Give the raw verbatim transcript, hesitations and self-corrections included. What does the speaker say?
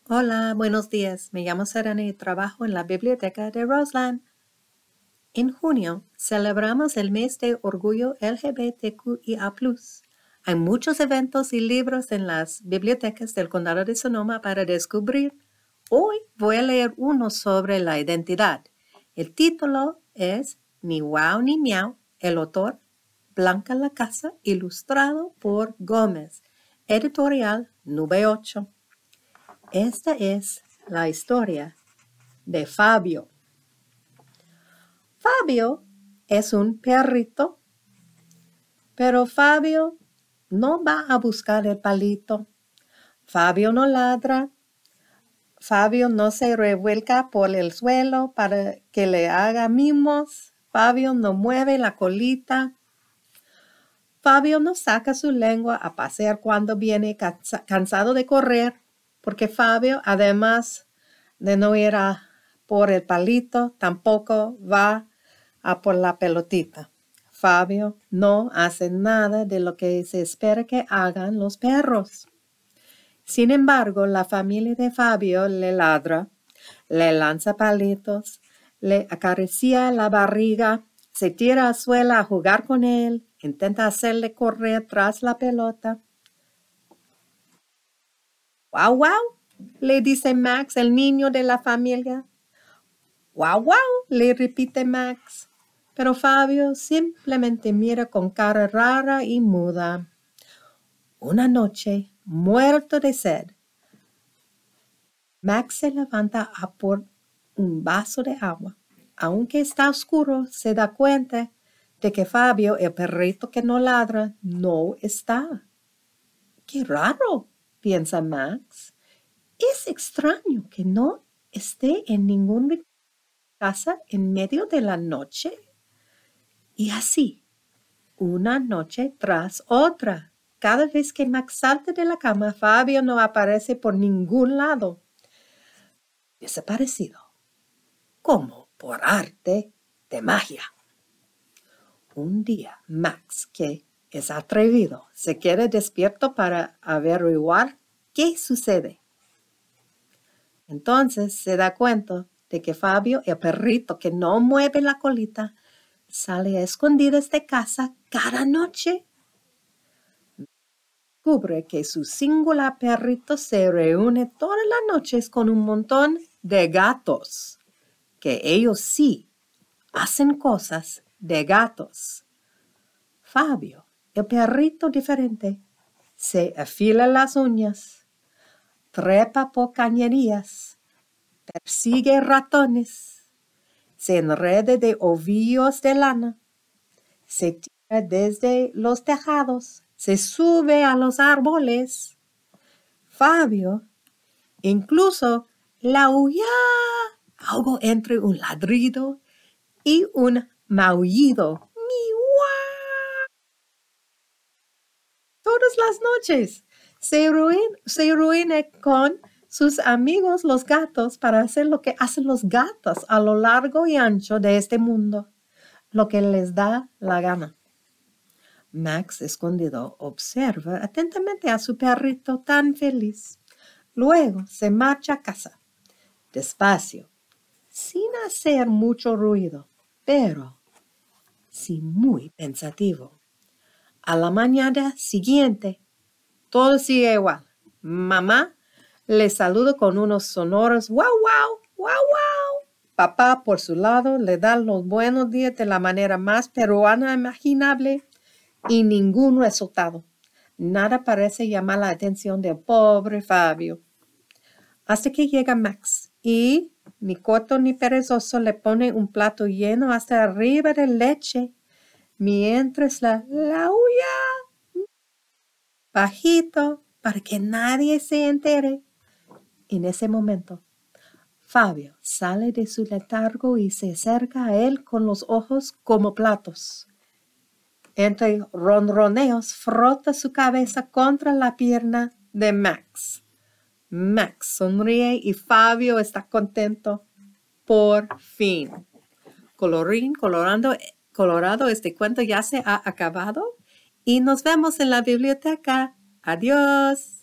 Hola, buenos días. Me llamo Serena y trabajo en la biblioteca de Roseland. En junio celebramos el mes de orgullo L G B T Q I A plus. Hay muchos eventos y libros en las bibliotecas del condado de Sonoma para descubrir. Hoy voy a leer uno sobre la identidad. El título es Ni Wow ni Miau. El autor Blanca Lacasa, ilustrado por Gómez. Editorial Nube ocho. Esta es la historia de Fabio. Fabio es un perrito, pero Fabio no va a buscar el palito. Fabio no ladra. Fabio no se revuelca por el suelo para que le haga mimos. Fabio no mueve la colita. Fabio no saca su lengua a pasear cuando viene cansa- cansado de correr, porque Fabio, además de no ir a por el palito, tampoco va a por la pelotita. Fabio no hace nada de lo que se espera que hagan los perros. Sin embargo, la familia de Fabio le ladra, le lanza palitos, le acaricia la barriga, se tira al suelo a jugar con él, intenta hacerle correr tras la pelota. ¡Guau, guau! Le dice Max, el niño de la familia. ¡Guau, guau! Le repite Max. Pero Fabio simplemente mira con cara rara y muda. Una noche, muerto de sed, Max se levanta a por un vaso de agua. Aunque está oscuro, se da cuenta de que Fabio, el perrito que no ladra, no está. ¡Qué raro!, piensa Max. Es extraño que no esté en ninguna casa en medio de la noche. Y así, una noche tras otra, cada vez que Max salta de la cama, Fabio no aparece por ningún lado. Desaparecido, como por arte de magia. Un día, Max, que es atrevido, se queda despierto para averiguar qué sucede. Entonces se da cuenta de que Fabio, el perrito que no mueve la colita, sale a escondidas de casa cada noche. Descubre que su singular perrito se reúne todas las noches con un montón de gatos, que ellos sí hacen cosas de gatos. Fabio, el perrito diferente, se afila las uñas, trepa por cañerías, persigue ratones, se enreda de ovillos de lana, se tira desde los tejados, se sube a los árboles. Fabio incluso laulla, algo entre un ladrido y un maullido. Todas las noches se reúne, se reúne con sus amigos los gatos para hacer lo que hacen los gatos a lo largo y ancho de este mundo, lo que les da la gana. Max, escondido, observa atentamente a su perrito tan feliz. Luego se marcha a casa, despacio, sin hacer mucho ruido, pero sí muy pensativo. A la mañana siguiente, todo sigue igual. Mamá le saluda con unos sonoros wow, wow, wow, wow. Papá, por su lado, le da los buenos días de la manera más peruana imaginable y ningún resultado. Nada parece llamar la atención del pobre Fabio. Hasta que llega Max y, ni corto ni perezoso, le pone un plato lleno hasta arriba de leche, mientras la laulla bajito para que nadie se entere. En ese momento, Fabio sale de su letargo y se acerca a él con los ojos como platos. Entre ronroneos, frota su cabeza contra la pierna de Max. Max sonríe y Fabio está contento. Por fin. Colorín colorando, colorado, este cuento ya se ha acabado y nos vemos en la biblioteca. Adiós.